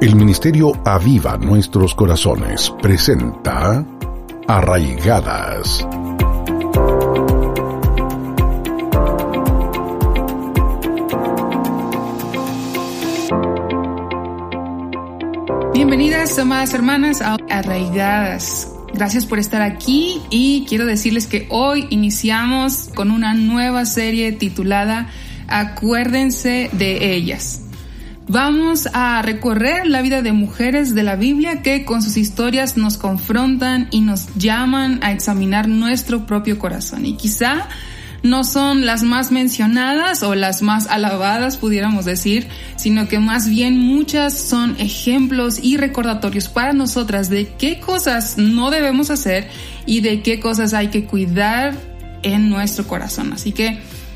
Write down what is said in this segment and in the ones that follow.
El Ministerio Aviva Nuestros Corazones presenta Arraigadas. Bienvenidas, amadas hermanas, a Arraigadas. Gracias por estar aquí y quiero decirles que hoy iniciamos con una nueva serie titulada Acuérdense de ellas. Vamos a recorrer la vida de mujeres de la Biblia que con sus historias nos confrontan y nos llaman a examinar nuestro propio corazón. Y quizá no son las más mencionadas o las más alabadas, pudiéramos decir, sino que más bien muchas son ejemplos y recordatorios para nosotras de qué cosas no debemos hacer y de qué cosas hay que cuidar en nuestro corazón. Así que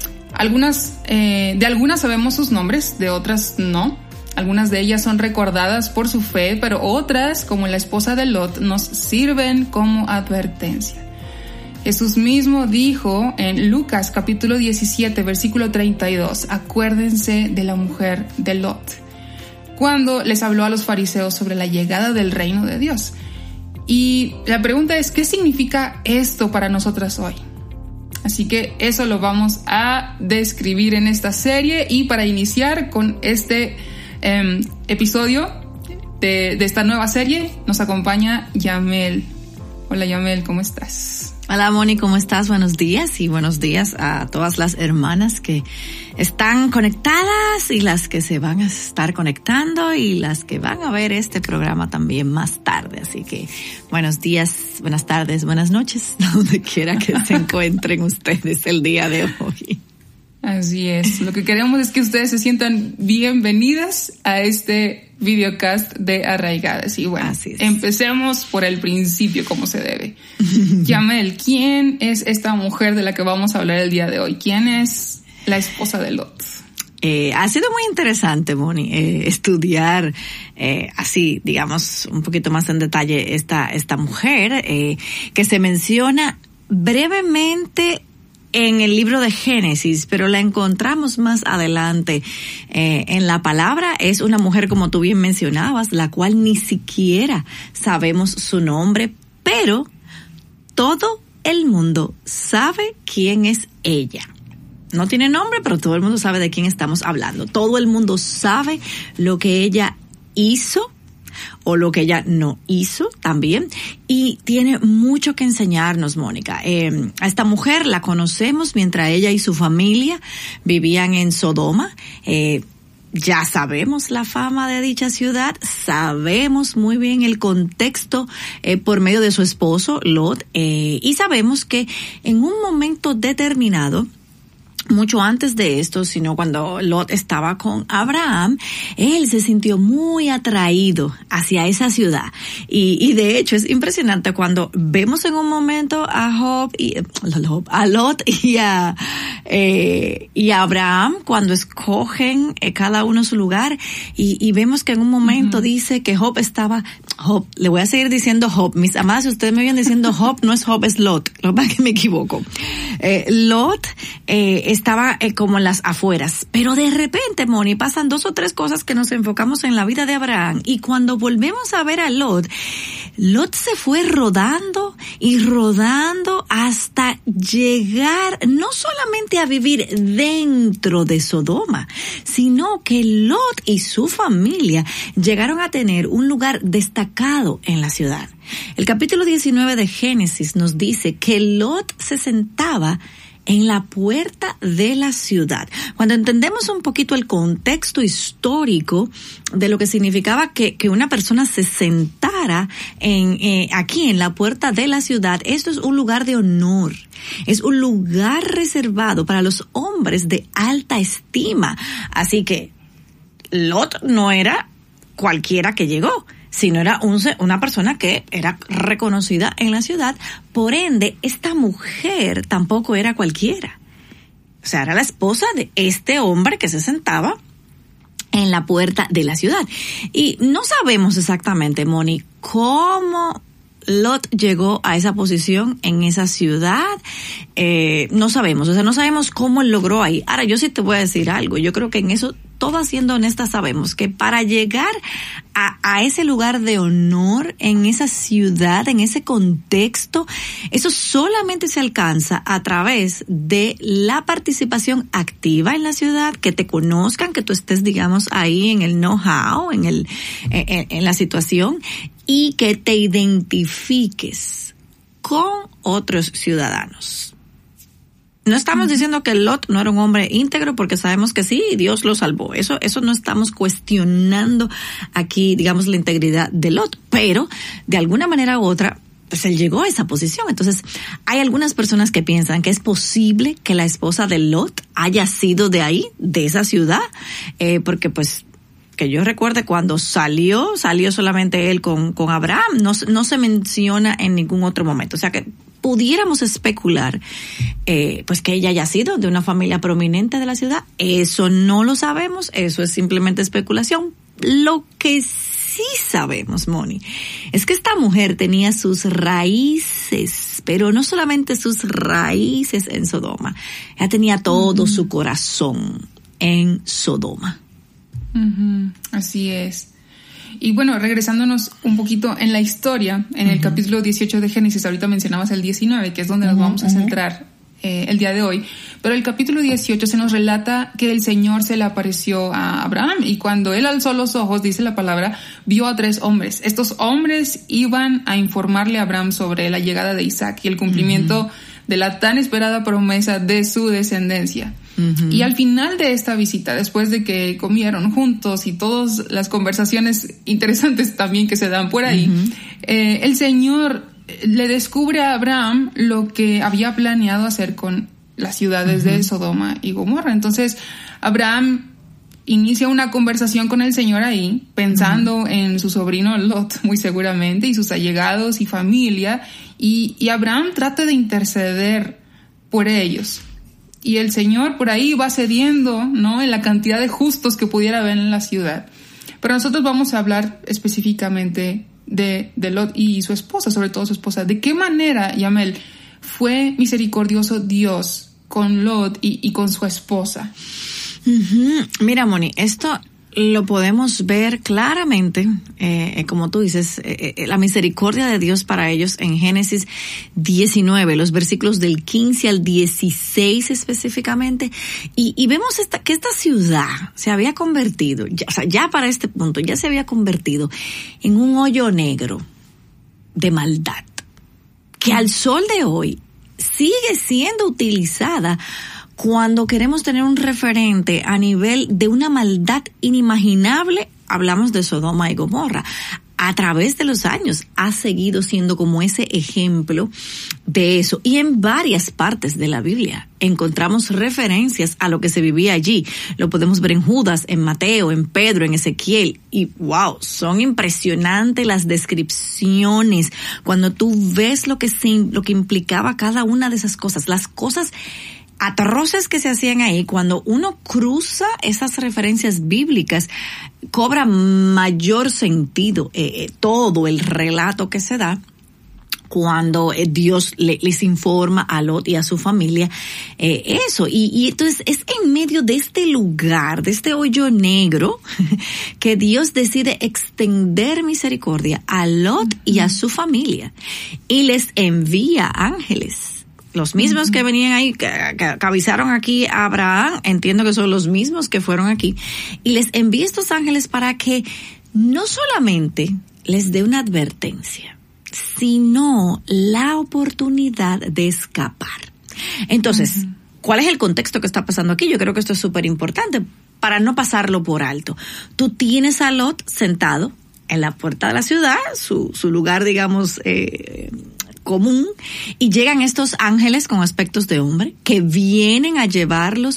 de algunas sabemos sus nombres, de otras no. Algunas de ellas son recordadas por su fe, pero otras, como la esposa de Lot, nos sirven como advertencia. Jesús mismo dijo en Lucas capítulo 17, versículo 32, acuérdense de la mujer de Lot, cuando les habló a los fariseos sobre la llegada del reino de Dios. Y la pregunta es, ¿qué significa esto para nosotras hoy? Así que eso lo vamos a describir en esta serie, y para iniciar con este episodio de esta nueva serie nos acompaña Yamel. Hola Yamel, ¿cómo estás? Hola Moni, ¿cómo estás? Buenos días y buenos días a todas las hermanas que están conectadas y las que se van a estar conectando y las que van a ver este programa también más tarde. Así que buenos días, buenas tardes, buenas noches, donde quiera que se encuentren ustedes el día de hoy. Así es, lo que queremos es que ustedes se sientan bienvenidas a este videocast de Arraigadas. Y bueno, empecemos por el principio, como se debe. Yamel, ¿quién es esta mujer de la que vamos a hablar el día de hoy? ¿Quién es la esposa de Lot? Ha sido muy interesante, Moni, estudiar así, digamos, un poquito más en detalle esta mujer que se menciona brevemente en el libro de Génesis, pero la encontramos más adelante en la palabra. Es una mujer, como tú bien mencionabas, la cual ni siquiera sabemos su nombre, pero todo el mundo sabe quién es ella. No tiene nombre, pero todo el mundo sabe de quién estamos hablando. Todo el mundo sabe lo que ella hizo o lo que ella no hizo también, y tiene mucho que enseñarnos, Mónica. A esta mujer la conocemos mientras ella y su familia vivían en Sodoma. Ya sabemos la fama de dicha ciudad, sabemos muy bien el contexto por medio de su esposo, Lot, y sabemos que en un momento determinado, mucho antes de esto, sino cuando Lot estaba con Abraham, él se sintió muy atraído hacia esa ciudad. Y de hecho es impresionante cuando vemos en un momento a Lot y a Abraham cuando escogen cada uno su lugar, y vemos que en un momento dice que Job, le voy a seguir diciendo Job, mis amadas, si ustedes me vienen diciendo Job, no es Job, es Lot, lo que pasa es que me equivoco. Lot estaba como en las afueras, pero de repente, Moni, pasan 2 o 3 cosas que nos enfocamos en la vida de Abraham, y cuando volvemos a ver a Lot se fue rodando y rodando hasta llegar no solamente a vivir dentro de Sodoma, sino que Lot y su familia llegaron a tener un lugar destacado en la ciudad. El capítulo 19 de Génesis nos dice que Lot se sentaba en la puerta de la ciudad. Cuando entendemos un poquito el contexto histórico de lo que significaba que una persona se sentara aquí en la puerta de la ciudad, esto es un lugar de honor. Es un lugar reservado para los hombres de alta estima. Así que Lot no era cualquiera que llegó, sino era una persona que era reconocida en la ciudad. Por ende, esta mujer tampoco era cualquiera. O sea, era la esposa de este hombre que se sentaba en la puerta de la ciudad. Y no sabemos exactamente, Moni, cómo Lot llegó a esa posición en esa ciudad. No sabemos, o sea, no sabemos cómo él logró ahí. Ahora, yo sí te voy a decir algo. Yo creo que en eso todas siendo honestas sabemos que para llegar a ese lugar de honor, en esa ciudad, en ese contexto, eso solamente se alcanza a través de la participación activa en la ciudad, que te conozcan, que tú estés, digamos, ahí en el know-how, en la situación, y que te identifiques con otros ciudadanos. No estamos diciendo que Lot no era un hombre íntegro, porque sabemos que sí, Dios lo salvó. Eso no estamos cuestionando aquí, digamos, la integridad de Lot, pero de alguna manera u otra, pues él llegó a esa posición. Entonces, hay algunas personas que piensan que es posible que la esposa de Lot haya sido de ahí, de esa ciudad, porque pues, que yo recuerde, cuando salió solamente él con Abraham, no se menciona en ningún otro momento. O sea que pudiéramos especular, pues que ella haya sido de una familia prominente de la ciudad. Eso no lo sabemos, eso es simplemente especulación. Lo que sí sabemos, Moni, es que esta mujer tenía sus raíces, pero no solamente sus raíces en Sodoma, ella tenía todo su corazón en Sodoma. Así es. Y bueno, regresándonos un poquito en la historia, en el capítulo 18 de Génesis, ahorita mencionabas el 19, que es donde nos vamos a centrar el día de hoy, pero el capítulo 18 se nos relata que el Señor se le apareció a Abraham, y cuando él alzó los ojos, dice la palabra, vio a 3 hombres. Estos hombres iban a informarle a Abraham sobre la llegada de Isaac y el cumplimiento de la tan esperada promesa de su descendencia. Y al final de esta visita, después de que comieron juntos y todas las conversaciones interesantes también que se dan por ahí, el Señor le descubre a Abraham lo que había planeado hacer con las ciudades de Sodoma y Gomorra. Entonces, Abraham inicia una conversación con el Señor ahí, pensando en su sobrino Lot, muy seguramente, y sus allegados y familia, y Abraham trata de interceder por ellos. Y el Señor por ahí va cediendo, ¿no?, en la cantidad de justos que pudiera haber en la ciudad. Pero nosotros vamos a hablar específicamente de Lot y su esposa, sobre todo su esposa. ¿De qué manera, Yamel, fue misericordioso Dios con Lot y con su esposa? Mira, Moni, esto lo podemos ver claramente, como tú dices, la misericordia de Dios para ellos en Génesis 19, los versículos del 15 al 16 específicamente, y vemos que esta ciudad se había convertido, ya para este punto, ya se había convertido en un hoyo negro de maldad, que al sol de hoy sigue siendo utilizada cuando queremos tener un referente a nivel de una maldad inimaginable. Hablamos de Sodoma y Gomorra. A través de los años ha seguido siendo como ese ejemplo de eso. Y en varias partes de la Biblia encontramos referencias a lo que se vivía allí. Lo podemos ver en Judas, en Mateo, en Pedro, en Ezequiel. Y wow, son impresionantes las descripciones cuando tú ves lo que implicaba cada una de esas cosas. Las cosas atroces que se hacían ahí, cuando uno cruza esas referencias bíblicas, cobra mayor sentido todo el relato que se da cuando Dios les informa a Lot y a su familia eso. Y entonces es en medio de este lugar, de este hoyo negro, que Dios decide extender misericordia a Lot y a su familia. Y les envía ángeles. Los mismos que venían ahí, que avisaron aquí a Abraham, entiendo que son los mismos que fueron aquí, y les envía estos ángeles para que no solamente les dé una advertencia, sino la oportunidad de escapar. Entonces, ¿cuál es el contexto que está pasando aquí? Yo creo que esto es súper importante para no pasarlo por alto. Tú tienes a Lot sentado en la puerta de la ciudad, su lugar, digamos, común, y llegan estos ángeles con aspectos de hombre que vienen a llevarlos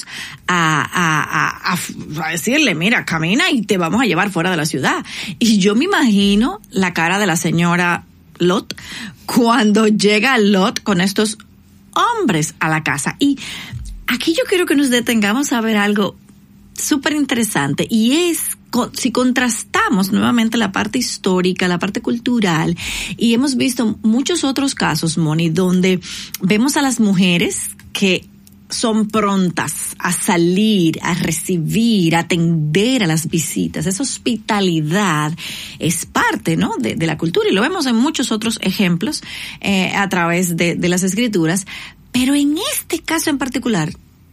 a decirle, mira, camina y te vamos a llevar fuera de la ciudad. Y yo me imagino la cara de la señora Lot cuando llega Lot con estos hombres a la casa. Y aquí yo quiero que nos detengamos a ver algo súper interesante, y es si contrastamos nuevamente la parte histórica, la parte cultural, y hemos visto muchos otros casos, Moni, donde vemos a las mujeres que son prontas a salir, a recibir, a atender a las visitas. Esa hospitalidad es parte, ¿no?, de la cultura, y lo vemos en muchos otros ejemplos a través de las Escrituras. Pero en este caso en particular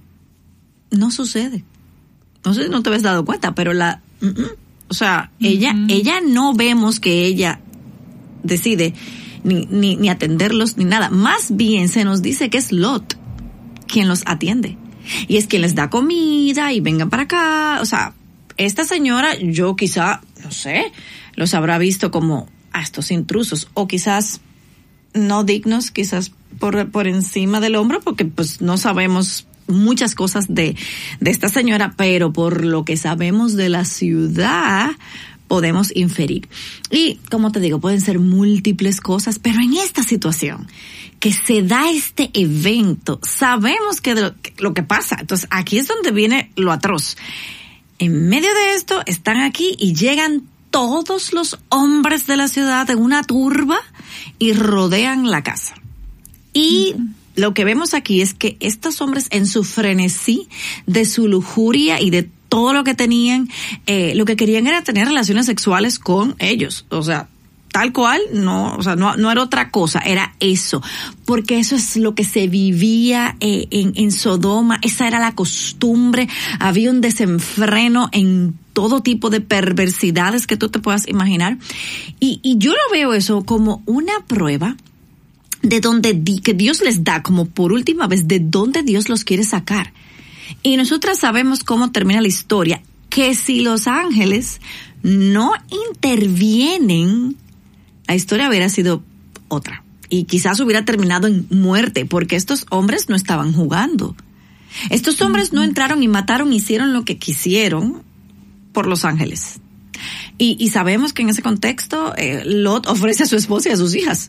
no sucede. No sé si no te habías dado cuenta, pero o sea, ella no vemos que ella decide ni atenderlos ni nada. Más bien se nos dice que es Lot quien los atiende. Y es quien les da comida y vengan para acá. O sea, esta señora, yo quizá, no sé, los habrá visto como a estos intrusos, o quizás no dignos, quizás por encima del hombro, porque pues no sabemos muchas cosas de esta señora, pero por lo que sabemos de la ciudad podemos inferir. Y como te digo, pueden ser múltiples cosas, pero en esta situación que se da este evento, sabemos que lo que pasa. Entonces aquí es donde viene lo atroz. En medio de esto están aquí y llegan todos los hombres de la ciudad en una turba y rodean la casa. Y lo que vemos aquí es que estos hombres, en su frenesí de su lujuria y de todo lo que tenían, lo que querían era tener relaciones sexuales con ellos. O sea, tal cual, no era otra cosa, era eso. Porque eso es lo que se vivía en Sodoma, esa era la costumbre, había un desenfreno en todo tipo de perversidades que tú te puedas imaginar. Y yo lo veo eso como una prueba de donde que Dios les da, como por última vez, de dónde Dios los quiere sacar. Y nosotras sabemos cómo termina la historia, que si los ángeles no intervienen, la historia hubiera sido otra. Y quizás hubiera terminado en muerte, porque estos hombres no estaban jugando. Estos hombres no entraron y mataron, hicieron lo que quisieron por los ángeles. Y sabemos que en ese contexto, Lot ofrece a su esposa y a sus hijas.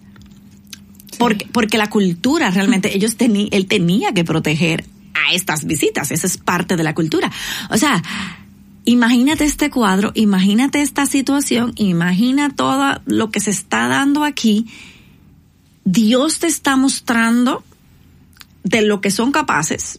Porque la cultura realmente, él tenía que proteger a estas visitas. Esa es parte de la cultura. O sea, imagínate este cuadro, imagínate esta situación, imagina todo lo que se está dando aquí. Dios te está mostrando de lo que son capaces,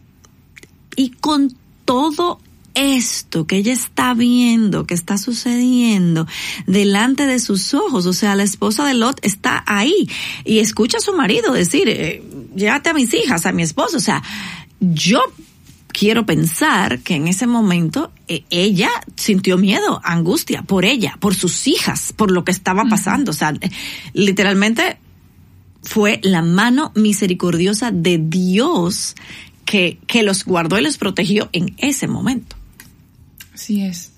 y con todo esto que ella está viendo, que está sucediendo delante de sus ojos, o sea, la esposa de Lot está ahí y escucha a su marido decir, llévate a mis hijas, a mi esposo. O sea, yo quiero pensar que en ese momento ella sintió miedo, angustia por ella, por sus hijas, por lo que estaba pasando. O sea, literalmente fue la mano misericordiosa de Dios que los guardó y los protegió en ese momento. Así es.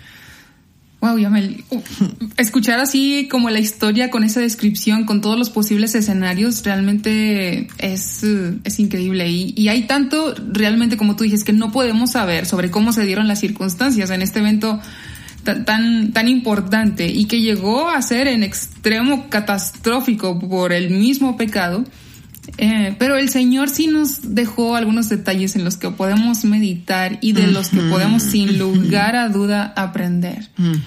Wow, Yamel, escuchar así como la historia con esa descripción, con todos los posibles escenarios, realmente es increíble. Y hay tanto, realmente, como tú dices, que no podemos saber sobre cómo se dieron las circunstancias en este evento tan importante, y que llegó a ser en extremo catastrófico por el mismo pecado. Pero el Señor sí nos dejó algunos detalles en los que podemos meditar y de los que podemos sin lugar a duda aprender.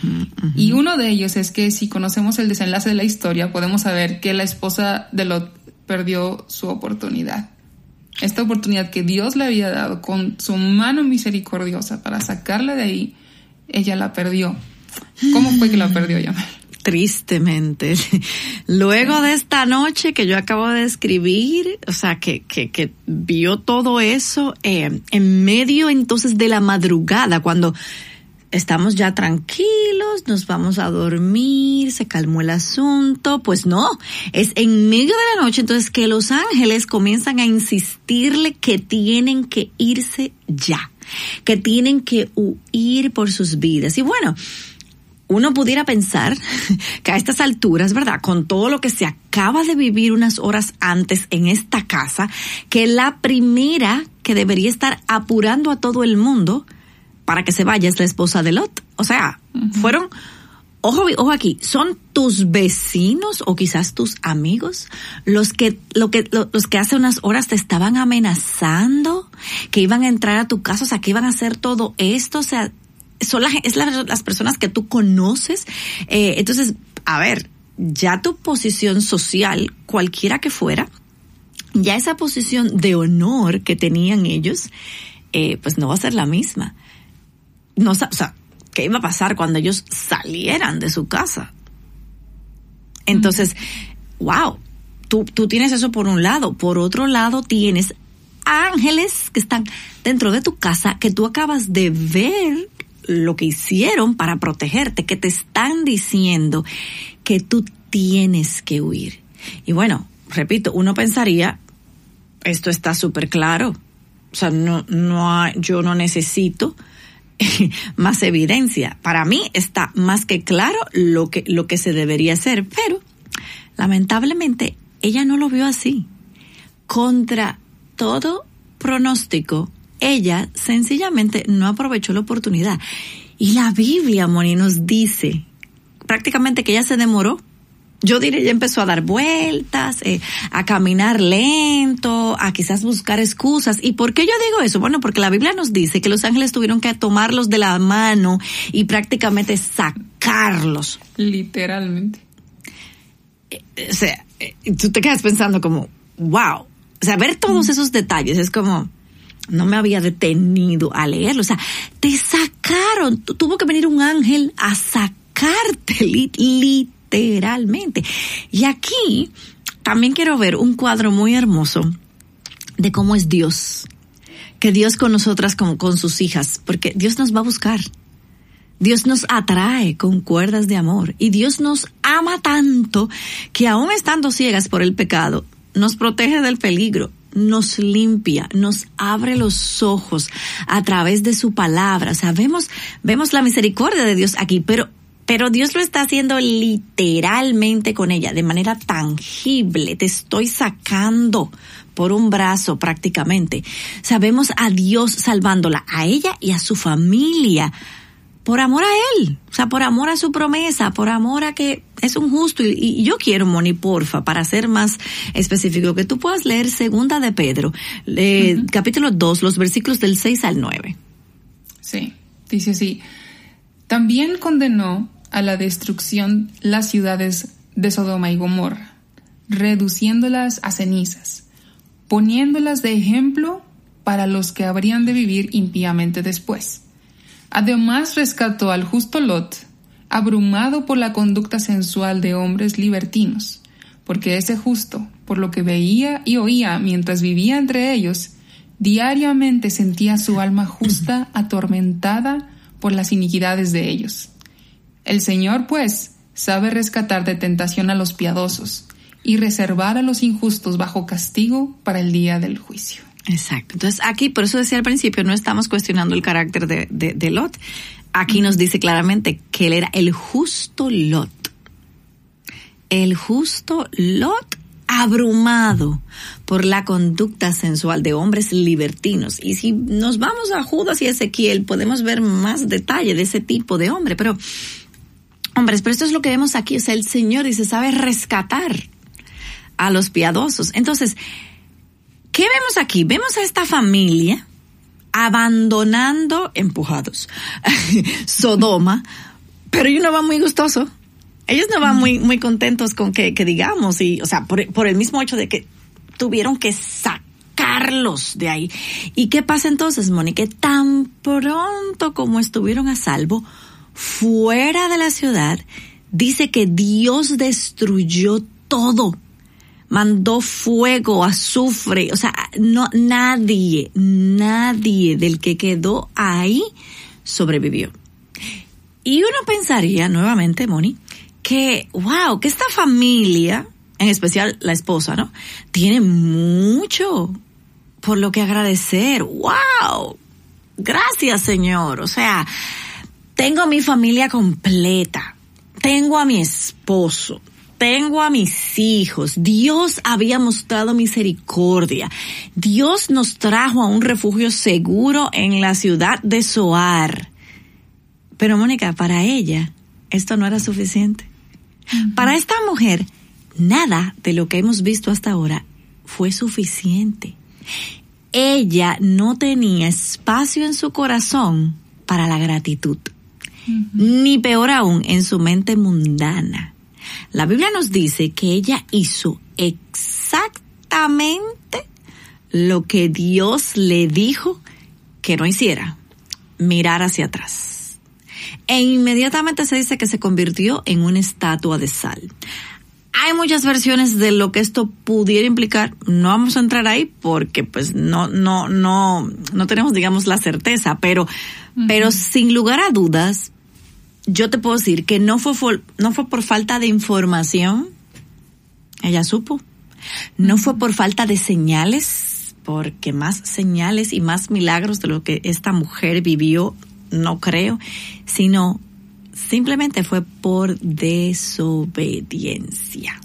Y uno de ellos es que si conocemos el desenlace de la historia, podemos saber que la esposa de Lot perdió su oportunidad. Esta oportunidad que Dios le había dado con su mano misericordiosa para sacarla de ahí, ella la perdió. ¿Cómo fue que la perdió, Yamel? Tristemente. Luego de esta noche que yo acabo de describir, o sea, que vio todo eso en medio entonces de la madrugada, cuando estamos ya tranquilos, nos vamos a dormir, se calmó el asunto. Pues no, es en medio de la noche entonces que los ángeles comienzan a insistirle que tienen que irse ya, que tienen que huir por sus vidas. Y bueno, uno pudiera pensar que a estas alturas, ¿verdad?, con todo lo que se acaba de vivir unas horas antes en esta casa, que la primera que debería estar apurando a todo el mundo para que se vaya es la esposa de Lot. O sea, fueron, ojo aquí, son tus vecinos o quizás tus amigos los que hace unas horas te estaban amenazando, que iban a entrar a tu casa, o sea, que iban a hacer todo esto. O sea, son las personas que tú conoces. Entonces, a ver, ya tu posición social, cualquiera que fuera, ya esa posición de honor que tenían ellos, pues no va a ser la misma. No, o sea, ¿qué iba a pasar cuando ellos salieran de su casa? Entonces, wow, tú tienes eso por un lado. Por otro lado, tienes ángeles que están dentro de tu casa, que tú acabas de ver lo que hicieron para protegerte, que te están diciendo que tú tienes que huir. Y bueno, repito, uno pensaría, esto está súper claro. O sea, yo no necesito más evidencia. Para mí está más que claro lo que se debería hacer, pero lamentablemente ella no lo vio así. Contra todo pronóstico, ella sencillamente no aprovechó la oportunidad. Y la Biblia, Moni, nos dice prácticamente que ella se demoró. Yo diré, ella empezó a dar vueltas, a caminar lento, a quizás buscar excusas. ¿Y por qué yo digo eso? Bueno, porque la Biblia nos dice que los ángeles tuvieron que tomarlos de la mano y prácticamente sacarlos. Literalmente. O sea, tú te quedas pensando como, wow. O sea, ver todos esos detalles es como, no me había detenido a leerlo. O sea, te sacaron. Tuvo que venir un ángel a sacarte, literalmente. Y aquí también quiero ver un cuadro muy hermoso de cómo es Dios. Que Dios con nosotras, con sus hijas, porque Dios nos va a buscar. Dios nos atrae con cuerdas de amor. Y Dios nos ama tanto que aún estando ciegas por el pecado, nos protege del peligro, nos limpia, nos abre los ojos a través de su palabra. O sea, vemos la misericordia de Dios aquí, pero Dios lo está haciendo literalmente con ella, de manera tangible. Te estoy sacando por un brazo prácticamente. Sabemos a Dios salvándola, a ella y a su familia, por amor a Él, o sea, por amor a su promesa, por amor a que es un justo. Y yo quiero, Moni, porfa, para ser más específico, que tú puedas leer 2 de Pedro, capítulo 2, los versículos del 6 al 9. Sí, dice así: también condenó a la destrucción las ciudades de Sodoma y Gomorra, reduciéndolas a cenizas, poniéndolas de ejemplo para los que habrían de vivir impíamente después. Además rescató al justo Lot, abrumado por la conducta sensual de hombres libertinos, porque ese justo, por lo que veía y oía mientras vivía entre ellos, diariamente sentía su alma justa atormentada por las iniquidades de ellos. El Señor, pues, sabe rescatar de tentación a los piadosos y reservar a los injustos bajo castigo para el día del juicio. Exacto. Entonces aquí, por eso decía al principio, no estamos cuestionando el carácter de Lot. Aquí nos dice claramente que él era el justo Lot. El justo Lot, abrumado por la conducta sensual de hombres libertinos. Y si nos vamos a Judas y Ezequiel, podemos ver más detalle de ese tipo de hombre. Pero esto es lo que vemos aquí. O sea, el Señor dice, sabe rescatar a los piadosos. Entonces, ¿qué vemos aquí? Vemos a esta familia abandonando, empujados, Sodoma, pero ellos no van muy gustosos. Ellos no van muy contentos con que digamos, y, o sea, por el mismo hecho de que tuvieron que sacarlos de ahí. ¿Y qué pasa entonces, Moni? Que tan pronto como estuvieron a salvo, fuera de la ciudad, dice que Dios destruyó todo. Mandó fuego, azufre, o sea, nadie del que quedó ahí sobrevivió. Y uno pensaría, nuevamente, Moni, que esta familia, en especial la esposa, ¿no?, tiene mucho por lo que agradecer. ¡Wow! Gracias, Señor. O sea, tengo a mi familia completa, tengo a mi esposo, tengo a mis hijos. Dios había mostrado misericordia. Dios nos trajo a un refugio seguro en la ciudad de Zoar. Pero, Mónica, para ella esto no era suficiente. Para esta mujer, nada de lo que hemos visto hasta ahora fue suficiente. Ella no tenía espacio en su corazón para la gratitud, ni peor aún, en su mente mundana. La Biblia nos dice que ella hizo exactamente lo que Dios le dijo que no hiciera, mirar hacia atrás. E inmediatamente se dice que se convirtió en una estatua de sal. Hay muchas versiones de lo que esto pudiera implicar. No vamos a entrar ahí porque pues no tenemos, digamos, la certeza, pero sin lugar a dudas, yo te puedo decir que no fue por falta de información. Ella supo. No fue por falta de señales, porque más señales y más milagros de lo que esta mujer vivió, no creo, sino simplemente fue por desobediencia.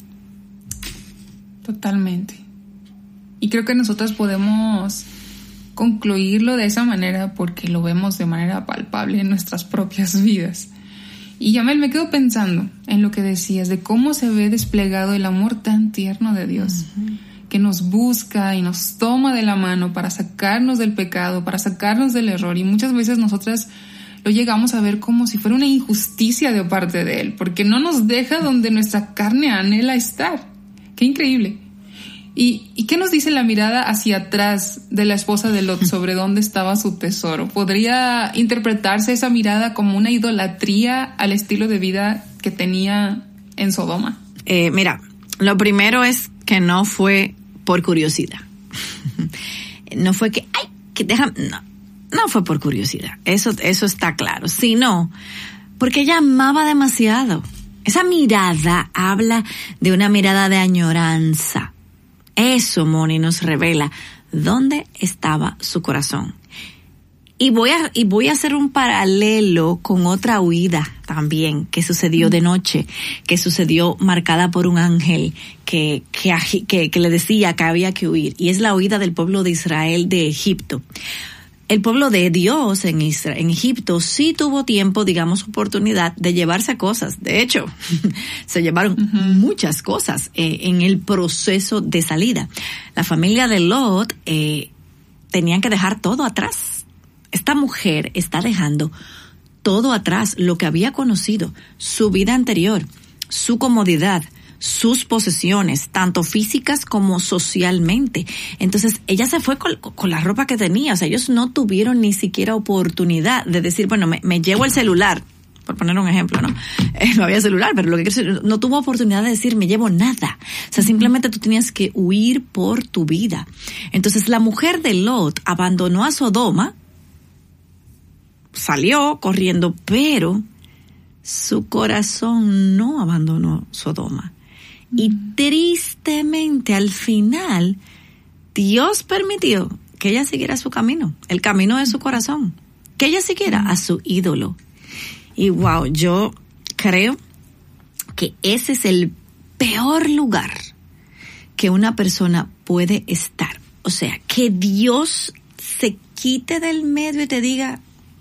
Totalmente. Y creo que nosotros podemos concluirlo de esa manera porque lo vemos de manera palpable en nuestras propias vidas. Y Yamel, me quedo pensando en lo que decías de cómo se ve desplegado el amor tan tierno de Dios, que nos busca y nos toma de la mano para sacarnos del pecado, para sacarnos del error. Y muchas veces nosotras lo llegamos a ver como si fuera una injusticia de parte de Él, porque no nos deja donde nuestra carne anhela estar. ¡Qué increíble! ¿Y qué nos dice la mirada hacia atrás de la esposa de Lot sobre dónde estaba su tesoro? ¿Podría interpretarse esa mirada como una idolatría al estilo de vida que tenía en Sodoma? Mira, lo primero es que no fue por curiosidad. No fue que, no fue por curiosidad. Eso está claro. Sino porque ella amaba demasiado. Esa mirada habla de una mirada de añoranza. Eso, Moni, nos revela dónde estaba su corazón. Y voy a hacer un paralelo con otra huida también que sucedió de noche, que sucedió marcada por un ángel que le decía que había que huir. Y es la huida del pueblo de Israel de Egipto. El pueblo de Dios en Egipto sí tuvo tiempo, digamos, oportunidad de llevarse cosas. De hecho, se llevaron muchas cosas en el proceso de salida. La familia de Lot tenían que dejar todo atrás. Esta mujer está dejando todo atrás, lo que había conocido, su vida anterior, su comodidad, sus posesiones, tanto físicas como socialmente. Entonces, ella se fue con la ropa que tenía. O sea, ellos no tuvieron ni siquiera oportunidad de decir, bueno, me llevo el celular, por poner un ejemplo, ¿no? No había celular, pero lo que quiero decir, no tuvo oportunidad de decir, me llevo nada. O sea, simplemente tú tenías que huir por tu vida. Entonces, la mujer de Lot abandonó a Sodoma, salió corriendo, pero su corazón no abandonó Sodoma. Y tristemente al final Dios permitió que ella siguiera su camino, el camino de su corazón, que ella siguiera a su ídolo. Y wow, yo creo que ese es el peor lugar que una persona puede estar. O sea, que Dios se quite del medio y te diga,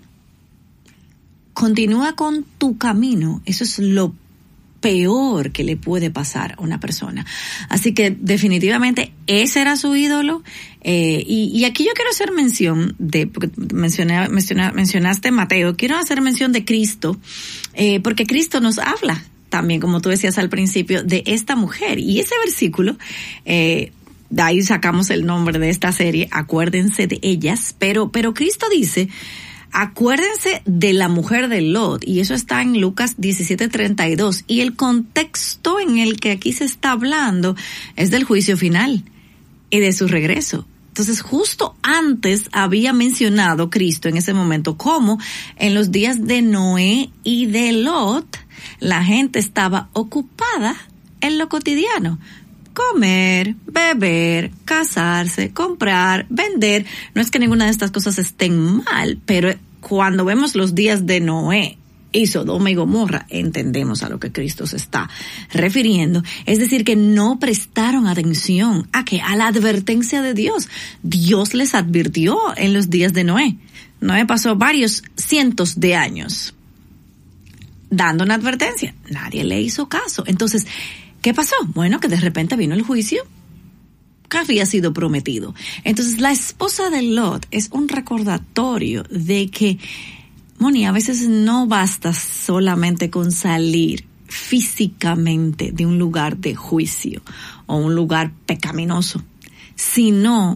continúa con tu camino. Eso es lo peor que le puede pasar a una persona. Así que definitivamente ese era su ídolo. Y aquí yo quiero hacer mención de, porque mencionaste Mateo, quiero hacer mención de Cristo, porque Cristo nos habla también, como tú decías al principio, de esta mujer. Y ese versículo, de ahí sacamos el nombre de esta serie, acuérdense de ellas, pero Cristo dice, acuérdense de la mujer de Lot, y eso está en Lucas 17:32, y el contexto en el que aquí se está hablando es del juicio final y de su regreso. Entonces, justo antes había mencionado Cristo en ese momento cómo en los días de Noé y de Lot, la gente estaba ocupada en lo cotidiano. Comer, beber, casarse, comprar, vender. No es que ninguna de estas cosas estén mal, pero cuando vemos los días de Noé y Sodoma y Gomorra, entendemos a lo que Cristo se está refiriendo. Es decir, que no prestaron atención a la advertencia de Dios. Dios les advirtió en los días de Noé. Noé pasó varios cientos de años dando una advertencia. Nadie le hizo caso. Entonces, ¿qué pasó? Bueno, que de repente vino el juicio que había sido prometido. Entonces, la esposa de Lot es un recordatorio de que, Moni, a veces no basta solamente con salir físicamente de un lugar de juicio o un lugar pecaminoso, sino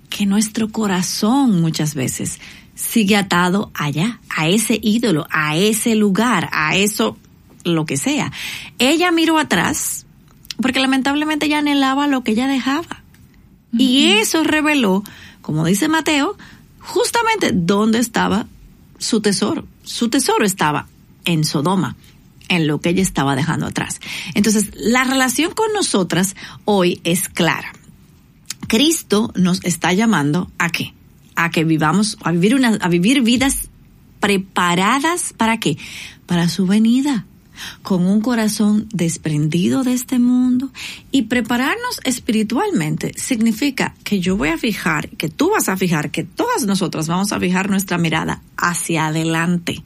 que nuestro corazón muchas veces sigue atado allá, a ese ídolo, a ese lugar, a eso, lo que sea. Ella miró atrás porque lamentablemente ella anhelaba lo que ella dejaba. Uh-huh. Y eso reveló, como dice Mateo, justamente dónde estaba su tesoro. Su tesoro estaba en Sodoma, en lo que ella estaba dejando atrás. Entonces, la relación con nosotras hoy es clara. Cristo nos está llamando ¿a qué? A que vivamos, a vivir vidas preparadas ¿para qué? Para su venida, con un corazón desprendido de este mundo. Y prepararnos espiritualmente significa que yo voy a fijar, que tú vas a fijar, que todas nosotras vamos a fijar nuestra mirada hacia adelante,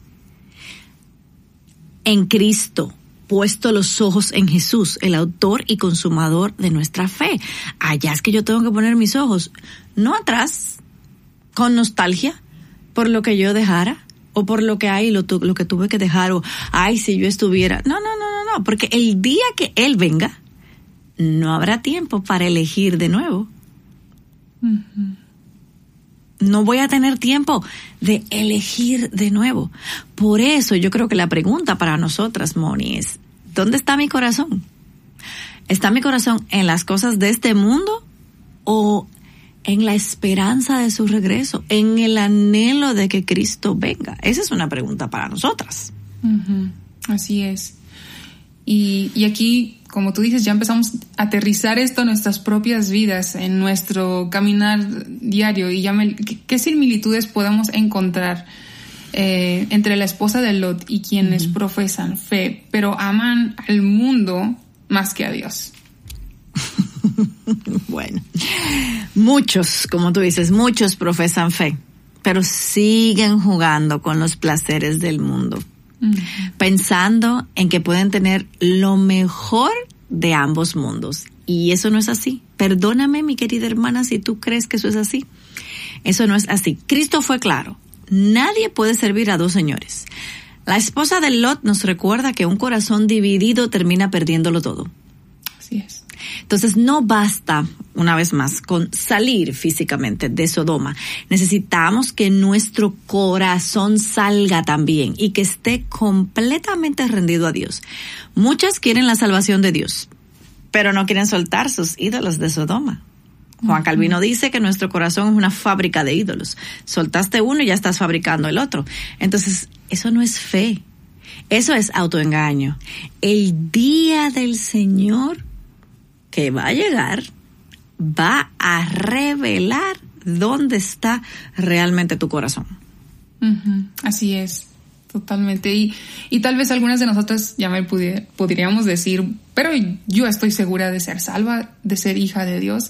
en Cristo, puesto los ojos en Jesús, el autor y consumador de nuestra fe. Allá es que yo tengo que poner mis ojos, no atrás, con nostalgia, por lo que yo dejara, o por lo que hay, lo que tuve que dejar, o ay, si yo estuviera. No, porque el día que Él venga, no habrá tiempo para elegir de nuevo. Uh-huh. No voy a tener tiempo de elegir de nuevo. Por eso yo creo que la pregunta para nosotras, Moni, es, ¿dónde está mi corazón? ¿Está mi corazón en las cosas de este mundo o en la esperanza de su regreso, en el anhelo de que Cristo venga? Esa es una pregunta para nosotras. Uh-huh. Así es. Y aquí, como tú dices, ya empezamos a aterrizar esto en nuestras propias vidas, en nuestro caminar diario. Y ya ¿qué similitudes podemos encontrar entre la esposa de Lot y quienes uh-huh. profesan fe, pero aman al mundo más que a Dios? Bueno, muchos, como tú dices, muchos profesan fe, pero siguen jugando con los placeres del mundo, pensando en que pueden tener lo mejor de ambos mundos. Y eso no es así. Perdóname, mi querida hermana, si tú crees que eso es así. Eso no es así. Cristo fue claro. Nadie puede servir a dos señores. La esposa de Lot nos recuerda que un corazón dividido termina perdiéndolo todo. Así es. Entonces no basta, una vez más, con salir físicamente de Sodoma. Necesitamos que nuestro corazón salga también y que esté completamente rendido a Dios. Muchas quieren la salvación de Dios, pero no quieren soltar sus ídolos de Sodoma. Juan Calvino dice que nuestro corazón es una fábrica de ídolos. Soltaste uno y ya estás fabricando el otro. Entonces, eso no es fe. Eso es autoengaño. El día del Señor que va a llegar va a revelar dónde está realmente tu corazón. Uh-huh. Así es, totalmente. Y tal vez algunas de nosotras ya me podríamos decir, pero yo estoy segura de ser salva, de ser hija de Dios.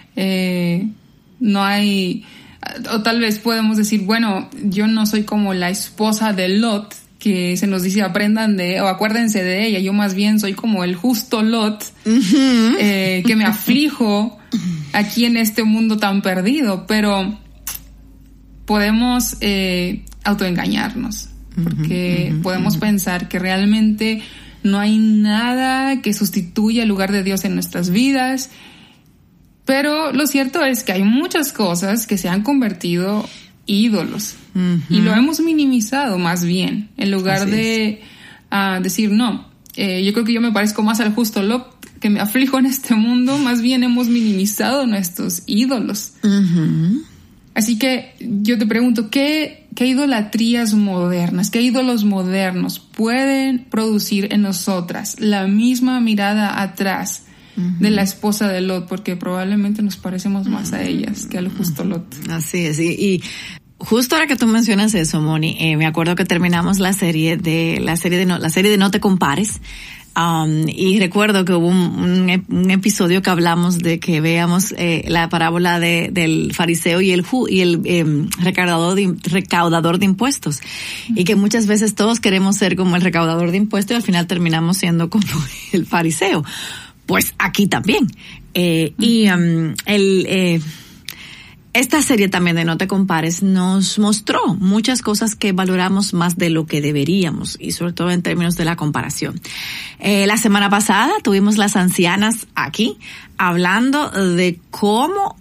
No hay, o tal vez podemos decir, bueno, yo no soy como la esposa de Lot, que se nos dice aprendan o acuérdense de ella. Yo más bien soy como el justo Lot, uh-huh. Que me aflijo aquí en este mundo tan perdido, pero podemos autoengañarnos, porque uh-huh. podemos pensar que realmente no hay nada que sustituya el lugar de Dios en nuestras vidas. Pero lo cierto es que hay muchas cosas que se han convertido ídolos uh-huh. y lo hemos minimizado más bien, en lugar de decir no, yo creo que yo me parezco más al justo Lot, que me aflijo en este mundo. Más bien hemos minimizado nuestros ídolos. Uh-huh. Así que yo te pregunto, ¿qué idolatrías modernas, qué ídolos modernos pueden producir en nosotras la misma mirada atrás uh-huh. de la esposa de Lot? Porque probablemente nos parecemos más a ellas que al justo Lot. Así es, y justo ahora que tú mencionas eso, Moni, me acuerdo que terminamos la serie de No te compares. Y recuerdo que hubo un episodio que hablamos de que veamos la parábola del fariseo y el recaudador de impuestos, y que muchas veces todos queremos ser como el recaudador de impuestos y al final terminamos siendo como el fariseo. Pues aquí también. Esta serie también de No te compares nos mostró muchas cosas que valoramos más de lo que deberíamos, y sobre todo en términos de la comparación. La semana pasada tuvimos las ancianas aquí hablando de cómo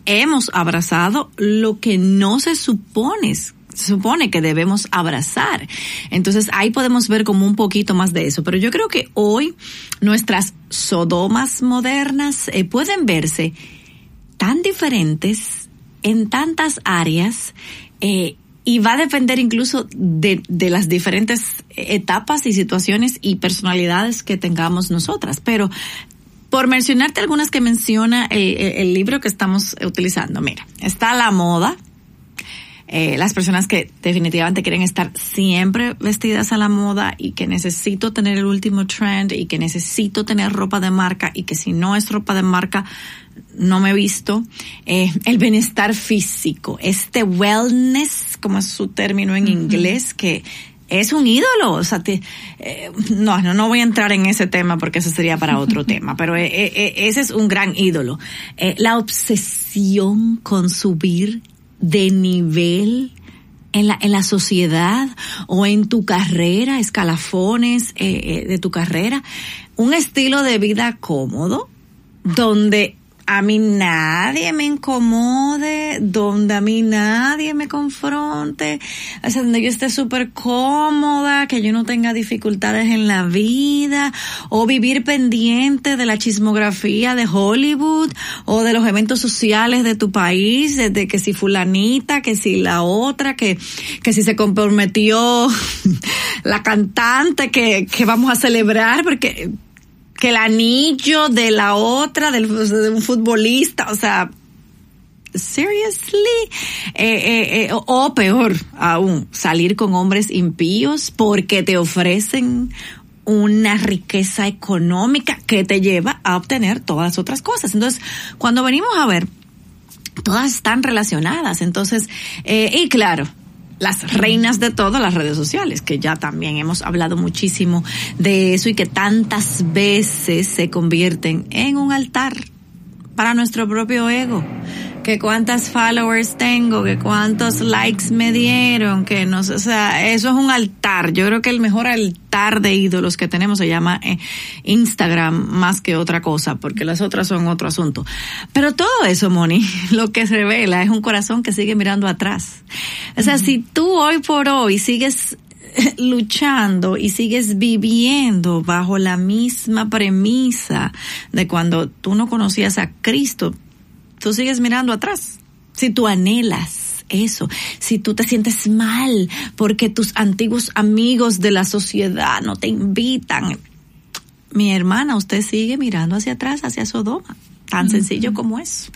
hemos abrazado lo que no se supone que debemos abrazar. Entonces ahí podemos ver como un poquito más de eso. Pero yo creo que hoy nuestras sodomas modernas pueden verse tan diferentes en tantas áreas, y va a depender incluso de las diferentes etapas y situaciones y personalidades que tengamos nosotras. Pero por mencionarte algunas que menciona el libro que estamos utilizando, mira, está la moda. Las personas que definitivamente quieren estar siempre vestidas a la moda y que necesito tener el último trend y que necesito tener ropa de marca y que si no es ropa de marca no me he visto. El bienestar físico, este wellness, como es su término en inglés, que es un ídolo. O sea, no voy a entrar en ese tema porque eso sería para otro tema, pero ese es un gran ídolo. La obsesión con subir de nivel en la sociedad o en tu carrera, escalafones de tu carrera, un estilo de vida cómodo, donde a mí nadie me incomode, donde a mí nadie me confronte, o sea, donde yo esté súper cómoda, que yo no tenga dificultades en la vida, o vivir pendiente de la chismografía de Hollywood, o de los eventos sociales de tu país, de que si fulanita, que si la otra, que si se comprometió la cantante que vamos a celebrar, porque que el anillo de la otra, de un futbolista, o sea, seriously, o peor aún, salir con hombres impíos porque te ofrecen una riqueza económica que te lleva a obtener todas las otras cosas. Entonces, cuando venimos a ver, todas están relacionadas. Entonces, y claro, las reinas de todas las redes sociales, que ya también hemos hablado muchísimo de eso y que tantas veces se convierten en un altar para nuestro propio ego. Que cuántas followers tengo, que cuántos likes me dieron, que no sé, o sea, eso es un altar. Yo creo que el mejor altar de ídolos que tenemos se llama Instagram más que otra cosa, porque las otras son otro asunto. Pero todo eso, Moni, lo que se revela es un corazón que sigue mirando atrás. O sea, si tú hoy por hoy sigues luchando y sigues viviendo bajo la misma premisa de cuando tú no conocías a Cristo, tú sigues mirando atrás. Si tú anhelas eso, si tú te sientes mal porque tus antiguos amigos de la sociedad no te invitan, mi hermana, usted sigue mirando hacia atrás, hacia Sodoma. Tan sencillo como eso.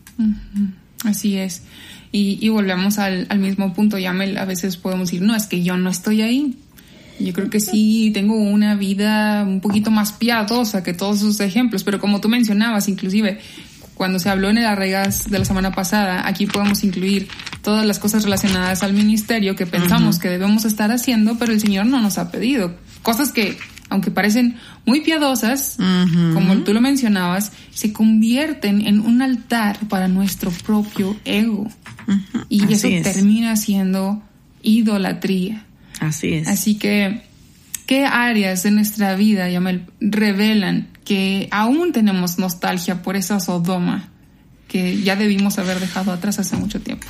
Así es. Y volvemos al mismo punto, Yamel. A veces podemos decir, no, es que yo no estoy ahí. Yo creo que sí tengo una vida un poquito más piadosa que todos esos ejemplos, pero como tú mencionabas, inclusive cuando se habló en el Arraigadas de la semana pasada, aquí podemos incluir todas las cosas relacionadas al ministerio que pensamos que debemos estar haciendo, pero el Señor no nos ha pedido. Cosas que, aunque parecen muy piadosas, como tú lo mencionabas, se convierten en un altar para nuestro propio ego. Y así eso es. Termina siendo idolatría. Así es. Así que, ¿qué áreas de nuestra vida, Yamel, revelan que aún tenemos nostalgia por esa Sodoma que ya debimos haber dejado atrás hace mucho tiempo?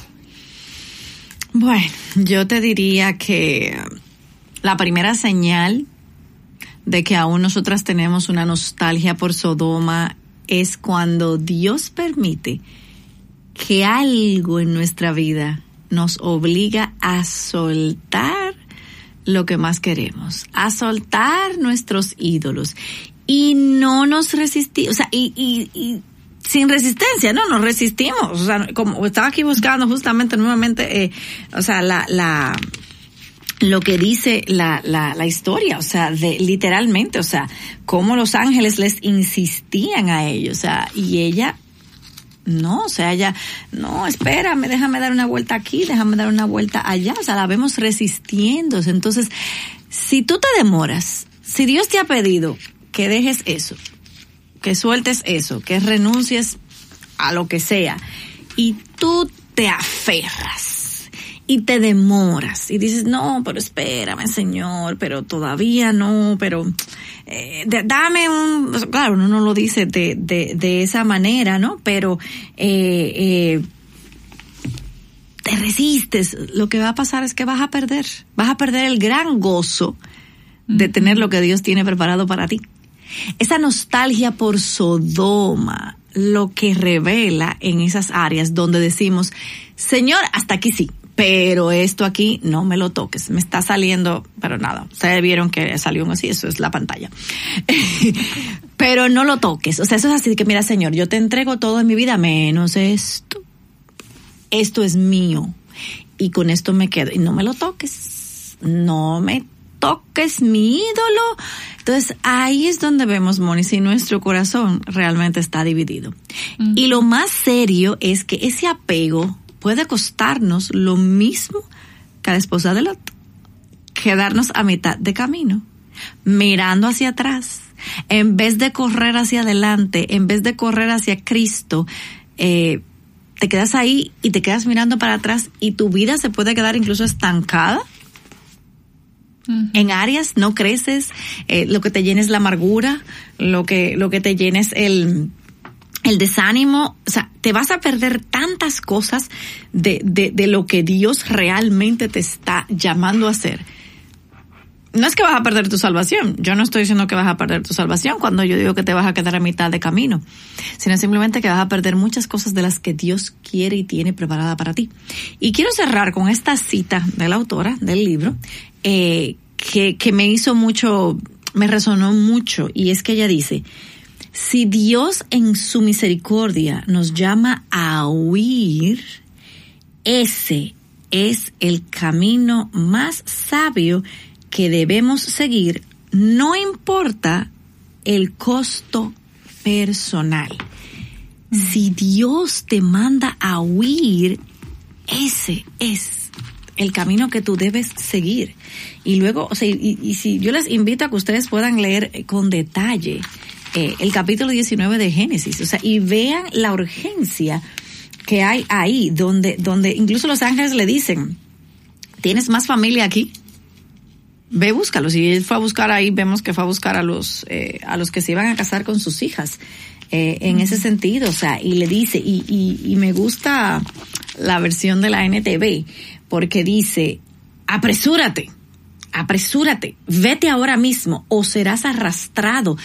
Bueno, yo te diría que la primera señal de que aún nosotras tenemos una nostalgia por Sodoma es cuando Dios permite que algo en nuestra vida nos obliga a soltar lo que más queremos, a soltar nuestros ídolos. Y no nos resistimos, o sea, y sin resistencia, no nos resistimos. O sea, como estaba aquí buscando justamente nuevamente, o sea, lo que dice la historia, o sea, literalmente, o sea, cómo los ángeles les insistían a ellos, o sea, y ella, no, o sea, ella, no, espérame, déjame dar una vuelta aquí, déjame dar una vuelta allá, o sea, la vemos resistiéndose. Entonces, si tú te demoras, si Dios te ha pedido que dejes eso, que sueltes eso, que renuncies a lo que sea, y tú te aferras y te demoras y dices, no, pero espérame, Señor, pero todavía no, pero dame claro, uno no lo dice de esa manera, ¿no? Pero te resistes, lo que va a pasar es que vas a perder el gran gozo de tener lo que Dios tiene preparado para ti. Esa nostalgia por Sodoma, lo que revela en esas áreas donde decimos, Señor, hasta aquí sí, pero esto aquí no me lo toques, me está saliendo, pero nada, ustedes vieron que salió así, eso es la pantalla. Pero no lo toques, o sea, eso es así que mira, Señor, yo te entrego todo en mi vida menos esto. Esto es mío y con esto me quedo y no me lo toques, no me toques mi ídolo. Entonces ahí es donde vemos, Moni, si nuestro corazón realmente está dividido. Uh-huh. Y lo más serio es que ese apego puede costarnos lo mismo que a la esposa de Lot, quedarnos a mitad de camino, mirando hacia atrás, en vez de correr hacia adelante, en vez de correr hacia Cristo, te quedas ahí y te quedas mirando para atrás y tu vida se puede quedar incluso estancada. Uh-huh. En áreas no creces, lo que te llena es la amargura, lo que te llena es el desánimo, o sea, te vas a perder tantas cosas de lo que Dios realmente te está llamando a hacer. No es que vas a perder tu salvación, yo no estoy diciendo que vas a perder tu salvación cuando yo digo que te vas a quedar a mitad de camino, sino simplemente que vas a perder muchas cosas de las que Dios quiere y tiene preparada para ti. Y quiero cerrar con esta cita de la autora del libro, que me resonó mucho, y es que ella dice, si Dios en su misericordia nos llama a huir, ese es el camino más sabio que debemos seguir, no importa el costo personal. Si Dios te manda a huir, ese es el camino que tú debes seguir. Y luego, o sea, y si yo les invito a que ustedes puedan leer con detalle el capítulo 19 de Génesis, o sea, y vean la urgencia que hay ahí, donde incluso los ángeles le dicen, ¿tienes más familia aquí? Ve, búscalos. Y él fue a buscar ahí, vemos que fue a buscar a los que se iban a casar con sus hijas, en ese sentido, o sea, y le dice, y me gusta la versión de la NTV, porque dice, apresúrate, vete ahora mismo, o serás arrastrado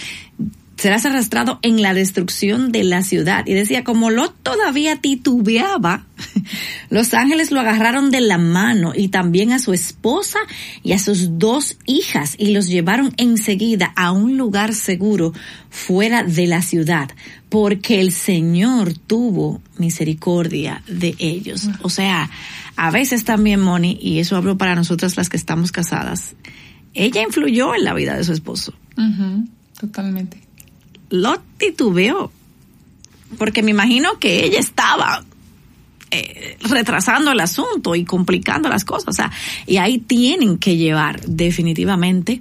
en la destrucción de la ciudad. Y decía, como Lot todavía titubeaba, los ángeles lo agarraron de la mano y también a su esposa y a sus 2 hijas y los llevaron enseguida a un lugar seguro fuera de la ciudad, porque el Señor tuvo misericordia de ellos. O sea, a veces también, Moni, y eso hablo para nosotras las que estamos casadas, ella influyó en la vida de su esposo. Uh-huh, totalmente. Lot titubeó, porque me imagino que ella estaba retrasando el asunto y complicando las cosas, o sea, y ahí tienen que llevar definitivamente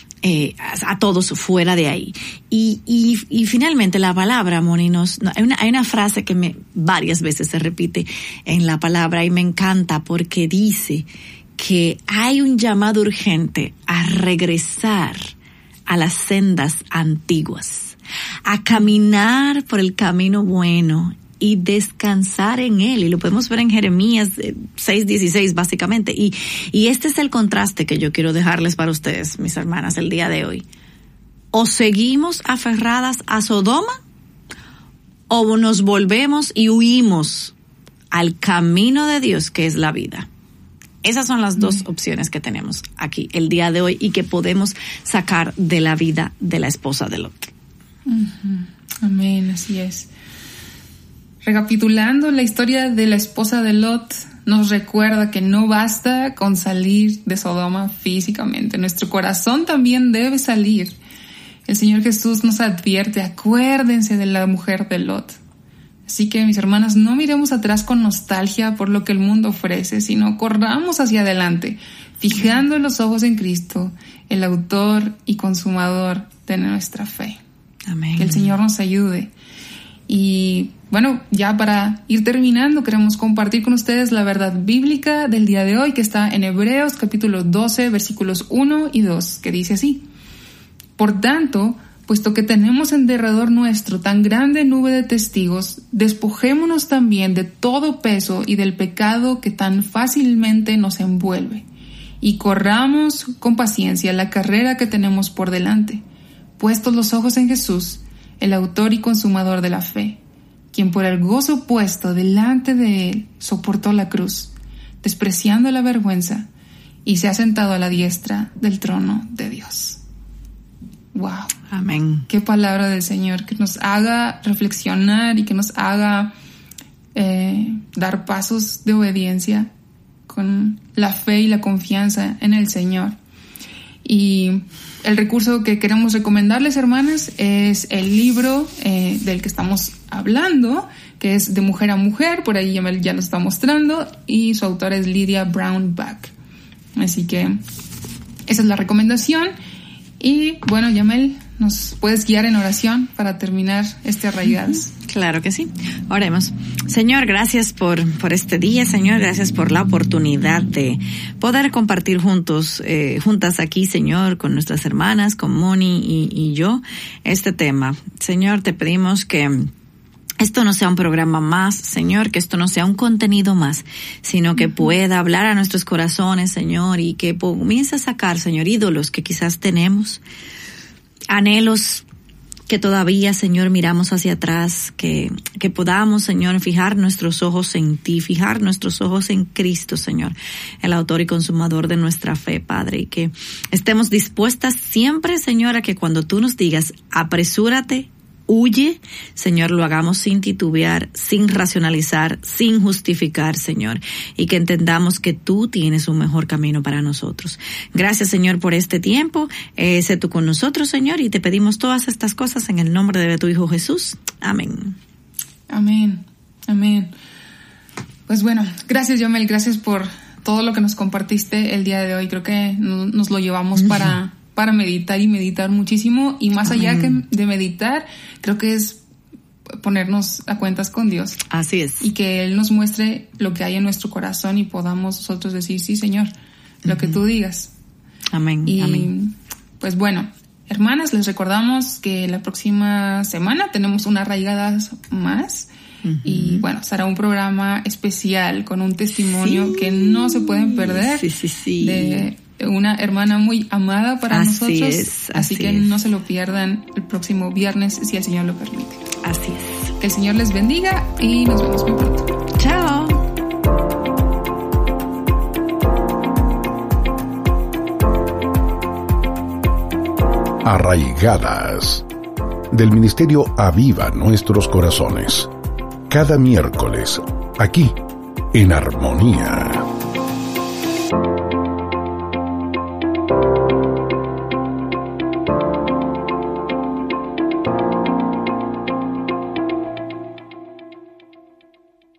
a todos fuera de ahí. Y finalmente la palabra, Moni, hay una frase que varias veces se repite en la palabra y me encanta porque dice que hay un llamado urgente a regresar a las sendas antiguas, a caminar por el camino bueno y descansar en él. Y lo podemos ver en Jeremías 6:16 básicamente. Y este es el contraste que yo quiero dejarles para ustedes, mis hermanas, el día de hoy. O seguimos aferradas a Sodoma, o nos volvemos y huimos al camino de Dios, que es la vida. Esas son las 2 opciones que tenemos aquí el día de hoy y que podemos sacar de la vida de la esposa de Lot. Uh-huh. Amén, así es. Recapitulando, la historia de la esposa de Lot nos recuerda que no basta con salir de Sodoma físicamente. Nuestro corazón también debe salir. El Señor Jesús nos advierte, acuérdense de la mujer de Lot. Así que, mis hermanas, no miremos atrás con nostalgia por lo que el mundo ofrece, sino corramos hacia adelante, fijando los ojos en Cristo, el autor y consumador de nuestra fe. Amén. Que el Señor nos ayude. Y bueno, ya para ir terminando, queremos compartir con ustedes la verdad bíblica del día de hoy, que está en Hebreos capítulo 12, versículos 1 y 2, que dice así: Por tanto, puesto que tenemos en derredor nuestro tan grande nube de testigos, despojémonos también de todo peso y del pecado que tan fácilmente nos envuelve, y corramos con paciencia la carrera que tenemos por delante, puestos los ojos en Jesús, el autor y consumador de la fe, quien por el gozo puesto delante de él soportó la cruz, despreciando la vergüenza, y se ha sentado a la diestra del trono de Dios. Wow. Amén. Qué palabra del Señor, que nos haga reflexionar y que nos haga dar pasos de obediencia con la fe y la confianza en el Señor. Y el recurso que queremos recomendarles, hermanas, es el libro del que estamos hablando, que es De Mujer a Mujer. Por ahí Yamel ya lo está mostrando, y su autora es Lydia Brownback. Así que esa es la recomendación. Y bueno, Yamel, ¿nos puedes guiar en oración para terminar este Arraigadas? Claro que sí. Oremos. Señor, gracias por este día, Señor. Gracias por la oportunidad de poder compartir juntas aquí, Señor, con nuestras hermanas, con Moni y yo, este tema. Señor, te pedimos que esto no sea un programa más, Señor, que esto no sea un contenido más, sino que pueda hablar a nuestros corazones, Señor, y que comience a sacar, Señor, ídolos que quizás tenemos, anhelos que todavía, Señor, miramos hacia atrás, que podamos, Señor, fijar nuestros ojos en ti, fijar nuestros ojos en Cristo, Señor, el autor y consumador de nuestra fe, Padre, y que estemos dispuestas siempre, Señor, a que cuando tú nos digas, apresúrate, huye, Señor, lo hagamos sin titubear, sin racionalizar, sin justificar, Señor, y que entendamos que tú tienes un mejor camino para nosotros. Gracias, Señor, por este tiempo. Sé tú con nosotros, Señor, y te pedimos todas estas cosas en el nombre de tu Hijo Jesús. Amén. Amén. Amén. Pues bueno, gracias, Yomel, gracias por todo lo que nos compartiste el día de hoy. Creo que nos lo llevamos para meditar y meditar muchísimo, y más allá que de meditar, creo que es ponernos a cuentas con Dios. Así es. Y que Él nos muestre lo que hay en nuestro corazón y podamos nosotros decir, sí, Señor, lo que tú digas. Amén. Y amén. Pues bueno, hermanas, les recordamos que la próxima semana tenemos una Arraigadas más. Y bueno, será un programa especial con un testimonio que no se pueden perder. Sí. De una hermana muy amada para nosotros. Así que no se lo pierdan el próximo viernes, si el Señor lo permite. Así es. Que el Señor les bendiga y nos vemos muy pronto. Chao. Arraigadas, del Ministerio Aviva Nuestros Corazones. Cada miércoles, aquí, en Armonía.